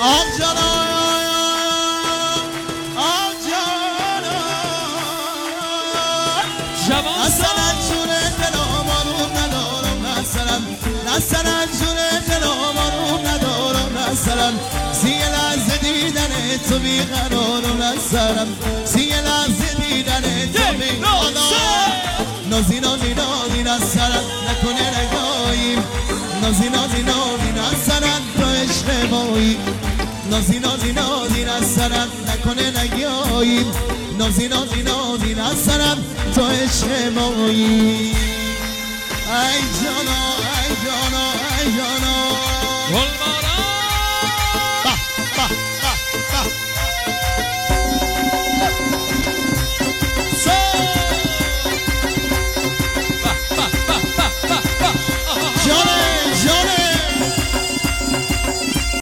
آه جانا آه جانا اصلا جونه دلم آروم ندارم اصلا جونه دلم آروم ندارم اصلا سی لحظه دیدن تو بیقرارم اصلا سی لحظه دیدن تو بیقرارم نازی نازی نازی نصرت نکنه نگاهیم نازی نازی نازی نصرت تو عشق مایی نازی نازی نازی نصرت نکنه نگاهیم نازی نازی نازی نصرت تو عشق مایی ای جانا ای جانا ای جانا